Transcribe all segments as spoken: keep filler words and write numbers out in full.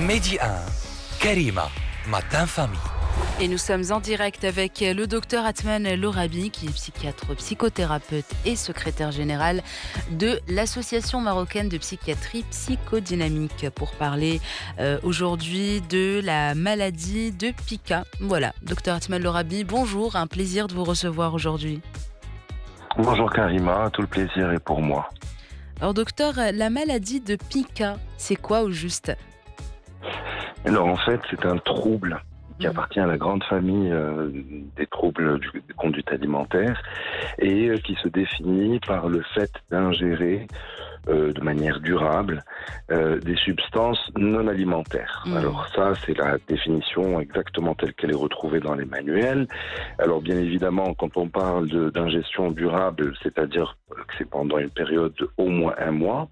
Midi un, Karima, Matin Famille. Et nous sommes en direct avec le docteur Atman Lorabi, qui est psychiatre, psychothérapeute et secrétaire général de l'Association marocaine de psychiatrie psychodynamique, pour parler euh, aujourd'hui de la maladie de Pica. Voilà, docteur Atman Lorabi, bonjour, un plaisir de vous recevoir aujourd'hui. Bonjour Karima, tout le plaisir est pour moi. Alors docteur, la maladie de Pica, c'est quoi au juste ? Alors en fait, c'est un trouble qui appartient à la grande famille euh, des troubles du, de conduite alimentaire et euh, qui se définit par le fait d'ingérer euh, de manière durable euh, des substances non alimentaires. Mmh. Alors ça, c'est la définition exactement telle qu'elle est retrouvée dans les manuels. Alors bien évidemment, quand on parle de, d'ingestion durable, c'est-à-dire que c'est pendant une période de au moins un mois,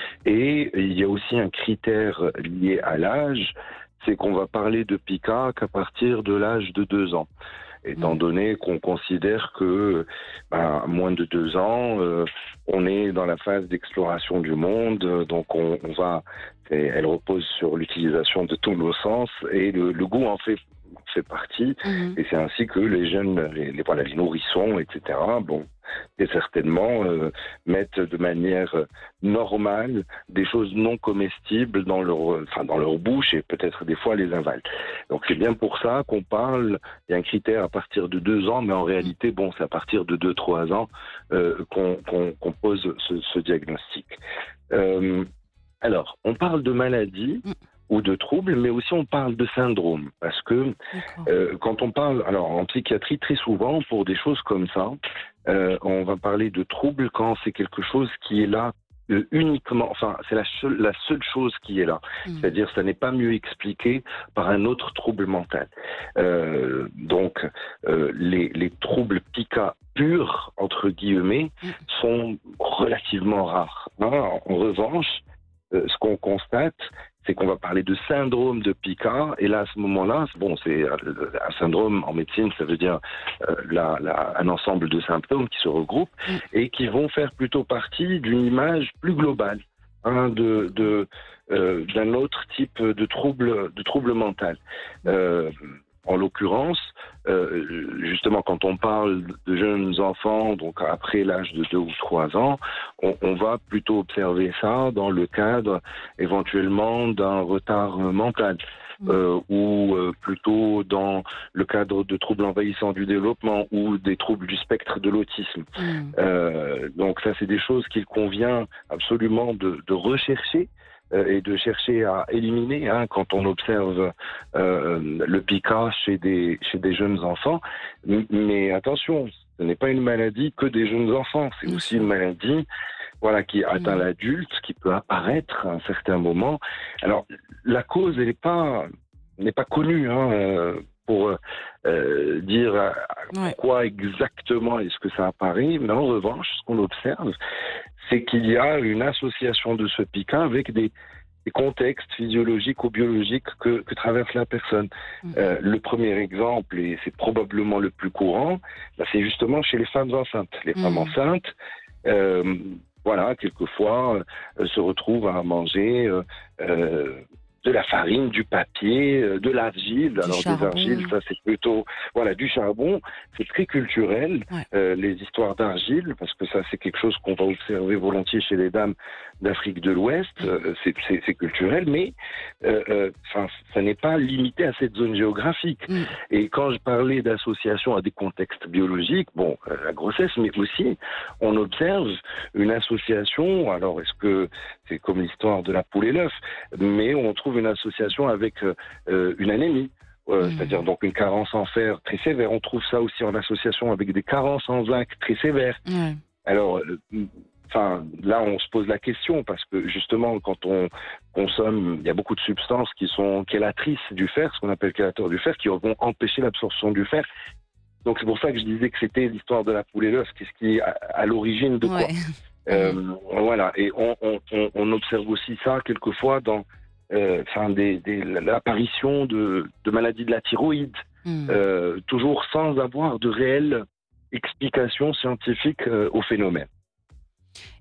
et il y a aussi un critère lié à l'âge, c'est qu'on va parler de Pica qu'à partir de l'âge de deux ans. Étant donné qu'on considère que, ben, moins de deux ans, euh, on est dans la phase d'exploration du monde, donc on, on va, elle repose sur l'utilisation de tous nos sens, et le, le goût en fait fait partie, mmh. et c'est ainsi que les jeunes, les, les, voilà, les nourrissons, et cetera, bon, et certainement euh, mettent de manière normale des choses non comestibles dans leur, enfin, dans leur bouche, et peut-être des fois les avalent. Donc c'est bien pour ça qu'on parle, il y a un critère à partir de deux ans, mais en réalité, bon, c'est à partir de deux trois ans euh, qu'on, qu'on, qu'on pose ce, ce diagnostic. Euh, alors, on parle de maladie, mmh. ou de troubles, mais aussi on parle de syndrome, parce que euh, quand on parle, alors en psychiatrie, très souvent, pour des choses comme ça, euh, on va parler de troubles quand c'est quelque chose qui est là euh, uniquement, enfin, c'est la seule, la seule chose qui est là. Mmh. C'est-à-dire, ça n'est pas mieux expliqué par un autre trouble mental. Euh, donc, euh, les, les troubles Pica purs, entre guillemets, mmh. sont relativement rares. Hein, en revanche, euh, ce qu'on constate, c'est qu'on va parler de syndrome de Pica, et là, à ce moment-là, bon, c'est un syndrome en médecine, ça veut dire euh, la, la, un ensemble de symptômes qui se regroupent mmh. et qui vont faire plutôt partie d'une image plus globale, hein, de, de, euh, d'un autre type de trouble, de trouble mental. Euh, En l'occurrence, euh, justement, quand on parle de jeunes enfants, donc après l'âge de deux ou trois ans, on, on va plutôt observer ça dans le cadre éventuellement d'un retard mental, mmh. euh, ou euh, plutôt dans le cadre de troubles envahissants du développement ou des troubles du spectre de l'autisme. Mmh. Euh, donc ça, c'est des choses qu'il convient absolument de, de rechercher et de chercher à éliminer, hein, quand on observe euh, le Pica chez des, chez des jeunes enfants. Mais attention, ce n'est pas une maladie que des jeunes enfants, c'est mmh. aussi une maladie, voilà, qui atteint mmh. l'adulte, qui peut apparaître à un certain moment. Alors, la cause, elle n'est pas, n'est pas connue, hein, euh, pour euh, dire ouais. quoi exactement est-ce que ça apparaît, mais en revanche, ce qu'on observe, c'est qu'il y a une association de ce Pica avec des, des contextes physiologiques ou biologiques que, que traverse la personne. Mmh. Euh, le premier exemple, et c'est probablement le plus courant, bah, c'est justement chez les femmes enceintes. Les mmh. femmes enceintes, euh, voilà, quelquefois, euh, se retrouvent à manger euh, euh, de la farine, du papier, de l'argile. Du Alors charbon. Des argiles, ça c'est plutôt, voilà, du charbon. C'est très culturel, ouais. euh, les histoires d'argile, parce que ça c'est quelque chose qu'on va observer volontiers chez les dames d'Afrique de l'Ouest. Euh, c'est, c'est, c'est culturel, mais euh, euh, ça n'est pas limité à cette zone géographique. Mm. Et quand je parlais d'association à des contextes biologiques, bon, euh, la grossesse, mais aussi on observe une association. Alors est-ce que c'est comme l'histoire de la poule et l'œuf, mais on trouve une association avec euh, une anémie, euh, mmh. c'est-à-dire donc une carence en fer très sévère. On trouve ça aussi en association avec des carences en zinc très sévères. Mmh. Alors, enfin, euh, là, on se pose la question parce que justement, quand on consomme, il y a beaucoup de substances qui sont chélatrices du fer, ce qu'on appelle chélateurs du fer, qui vont empêcher l'absorption du fer. Donc c'est pour ça que je disais que c'était l'histoire de la poule et l'œuf, qu'est-ce qui est à, à l'origine de quoi. Ouais. Euh, mmh. Voilà, et on, on, on observe aussi ça quelquefois dans Euh, enfin, des, des, l'apparition de, de maladies de la thyroïde, mmh. euh, toujours sans avoir de réelle explication scientifique euh, au phénomène.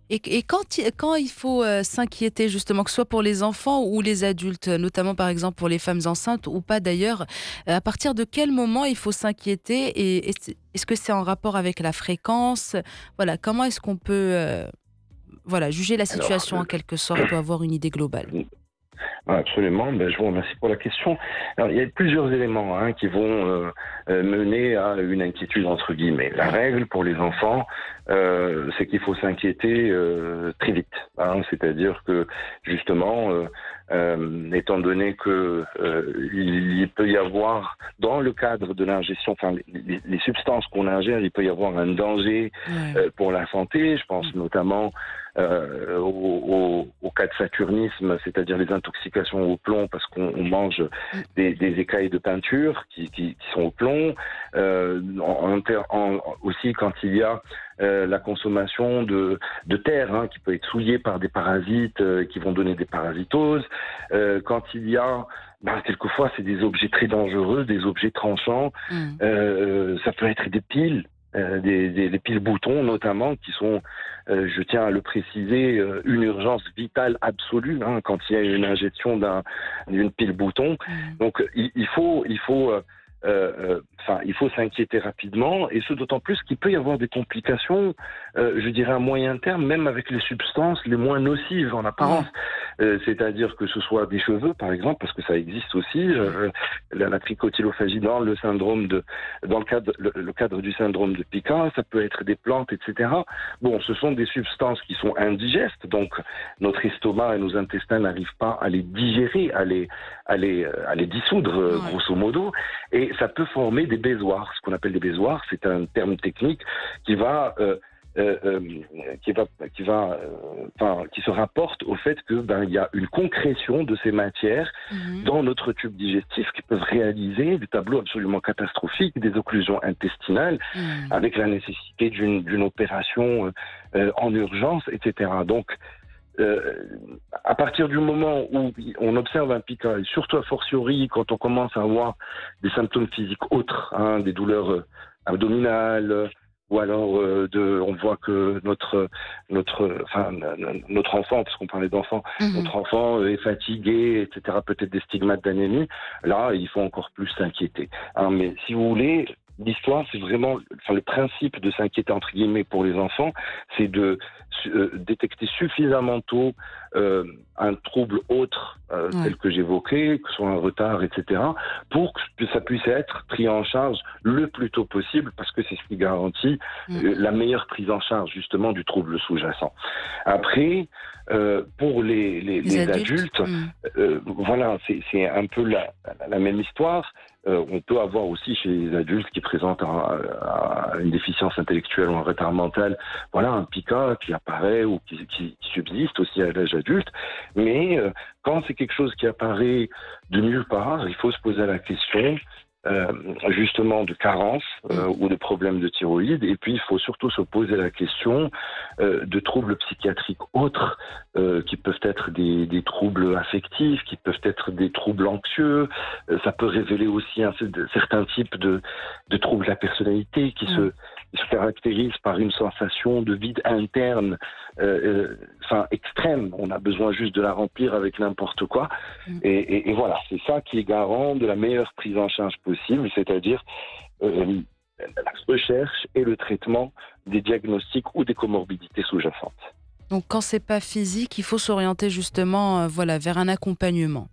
Et, et quand, il- quand il faut euh, s'inquiéter, justement, que ce soit pour les enfants ou les adultes, notamment par exemple pour les femmes enceintes ou pas d'ailleurs, euh, à partir de quel moment il faut s'inquiéter et est-ce, est-ce que c'est en rapport avec la fréquence? Voilà, comment est-ce qu'on peut euh, voilà, juger la Alors, situation en quelque sorte ou avoir une idée globale? euh, absolument, ben, je vous remercie pour la question. Alors, il y a plusieurs éléments hein, qui vont euh, euh, mener à une inquiétude entre guillemets. La règle pour les enfants, euh, c'est qu'il faut s'inquiéter euh, très vite. Hein, c'est-à-dire que justement, euh, euh, étant donné que euh, il, il peut y avoir dans le cadre de l'ingestion, enfin les, les- les substances qu'on ingère, il peut y avoir un danger Ouais. euh, pour la santé. Je pense notamment euh, au, au, au cas de saturnisme, c'est-à-dire les intoxications au plomb, parce qu'on on mange Mm. des, des écailles de peinture qui, qui, qui sont au plomb. Euh, en, en ter- en- aussi, quand il y a euh, la consommation de, de terre, hein, qui peut être souillée par des parasites euh, qui vont donner des parasitoses. Euh, quand il y a, ben, quelquefois, c'est des objets très dangereux, des objets tranchants. Mm. Euh, ça peut être des piles. Euh, des, des, des piles boutons notamment qui sont, euh, je tiens à le préciser, euh, une urgence vitale absolue hein, quand il y a une ingestion d'un, d'une pile bouton. Mm. Donc il, il faut, il faut, euh, euh, enfin, il faut s'inquiéter rapidement et ce d'autant plus qu'il peut y avoir des complications, euh, je dirais à moyen terme, même avec les substances les moins nocives en apparence. Euh, c'est-à-dire que ce soit des cheveux par exemple, parce que ça existe aussi, euh, la, la tricotylophagie dans le syndrome de dans le cadre, le, le cadre du syndrome de Pica, ça peut être des plantes, et cetera. Bon, ce sont des substances qui sont indigestes, donc notre estomac et nos intestins n'arrivent pas à les digérer, à les, à les, à les dissoudre, euh, Ouais. grosso modo, et ça peut former des baissoirs. Ce qu'on appelle des baissoirs, c'est un terme technique qui va euh, euh, euh, qui va, qui va, euh, enfin, qui se rapporte au fait que ben il y a une concrétion de ces matières Mhm. dans notre tube digestif qui peuvent réaliser des tableaux absolument catastrophiques, des occlusions intestinales, Mm. avec la nécessité d'une d'une opération euh, euh, en urgence, et cetera. Donc, euh, à partir du moment où on observe un pica, et surtout a fortiori quand on commence à avoir des symptômes physiques autres, hein, des douleurs euh, abdominales, euh, ou alors euh, de, on voit que notre notre enfin notre enfant, parce qu'on parlait d'enfant, Mhm. notre enfant est fatigué, et cetera. Peut-être des stigmates d'anémie. Là, il faut encore plus s'inquiéter. Hein, mais si vous voulez, l'histoire, c'est vraiment, enfin, le principe de s'inquiéter entre guillemets pour les enfants, c'est de euh, détecter suffisamment tôt euh, un trouble autre euh, Ouais. tel que j'évoquais, que ce soit un retard, et cetera, pour que ça puisse être pris en charge le plus tôt possible, parce que c'est ce qui garantit Mm. euh, la meilleure prise en charge justement du trouble sous-jacent. Après, euh, pour les, les, Les les adultes. adultes, Mm. euh, voilà, c'est c'est un peu la, la même histoire. Euh, on peut avoir aussi chez les adultes qui présentent un- un- une déficience intellectuelle ou un retard mental, voilà, un pica qui apparaît ou qui, qui- qui subsiste aussi à l'âge adulte. Mais euh, quand c'est quelque chose qui apparaît de nulle part, il faut se poser la question euh, justement de carence euh, ou de problèmes de thyroïde. Et puis, il faut surtout se poser la question euh, de troubles psychiatriques autres euh, qui peuvent être des, des troubles affectifs, qui peuvent être des troubles anxieux. Euh, ça peut révéler aussi un, certains types de, de troubles de la personnalité qui, Mm. se, qui se caractérisent par une sensation de vide interne euh, euh, enfin, extrême. On a besoin juste de la remplir avec n'importe quoi. Mm. Et, et, et voilà, c'est ça qui est garant de la meilleure prise en charge possible, c'est-à-dire euh, la recherche et le traitement des diagnostics ou des comorbidités sous-jacentes. Donc quand c'est pas physique, il faut s'orienter justement euh, voilà, vers un accompagnement.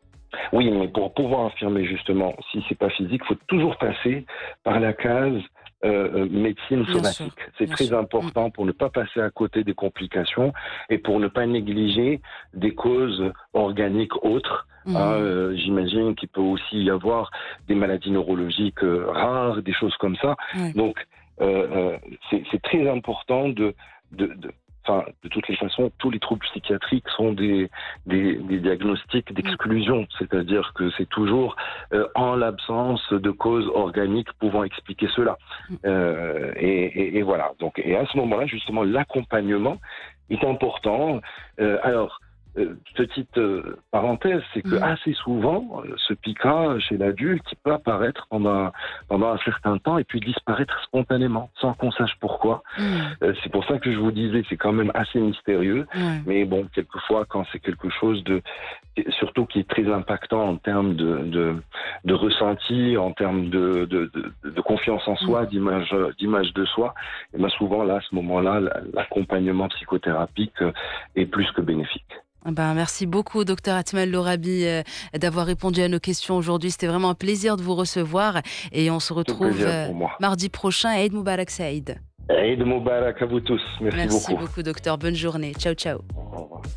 Oui, mais pour pouvoir affirmer justement, si c'est pas physique, il faut toujours passer par la case euh, médecine Bien somatique. sûr, C'est bien très sûr. important pour ne pas passer à côté des complications et pour ne pas négliger des causes organiques autres. Mhm. Hein, euh, j'imagine qu'il peut aussi y avoir des maladies neurologiques euh, rares, des choses comme ça. Ouais. Donc, euh, euh, c'est, c'est très important de, de, de Enfin, de toutes les façons, tous les troubles psychiatriques sont des, des, des diagnostics d'exclusion, c'est-à-dire que c'est toujours euh, en l'absence de causes organiques pouvant expliquer cela. Euh, et, et, et voilà. Donc, et à ce moment-là, justement, l'accompagnement est important. Euh, alors, euh, petite euh, parenthèse, c'est que Mmh. assez souvent, euh, ce piquant chez l'adulte, il peut apparaître pendant, pendant un certain temps et puis disparaître spontanément, sans qu'on sache pourquoi. Mmh. Euh, c'est pour ça que je vous disais, c'est quand même assez mystérieux. Ouais. Mais bon, quelquefois, quand c'est quelque chose de, surtout qui est très impactant en termes de, de, de ressenti, en termes de, de, de, de confiance en soi, Mmh. d'image, d'image de soi, et ben souvent là, à ce moment-là, l'accompagnement psychothérapique est plus que bénéfique. Ben, merci beaucoup, docteur Atman Lorabi, euh, d'avoir répondu à nos questions aujourd'hui. C'était vraiment un plaisir de vous recevoir. Et on se Tout retrouve plaisir euh, pour moi. mardi prochain. Eid Mubarak Saïd. Eid Moubarak à vous tous. Merci, Merci beaucoup. beaucoup, docteur. Bonne journée. Ciao, ciao. Au revoir.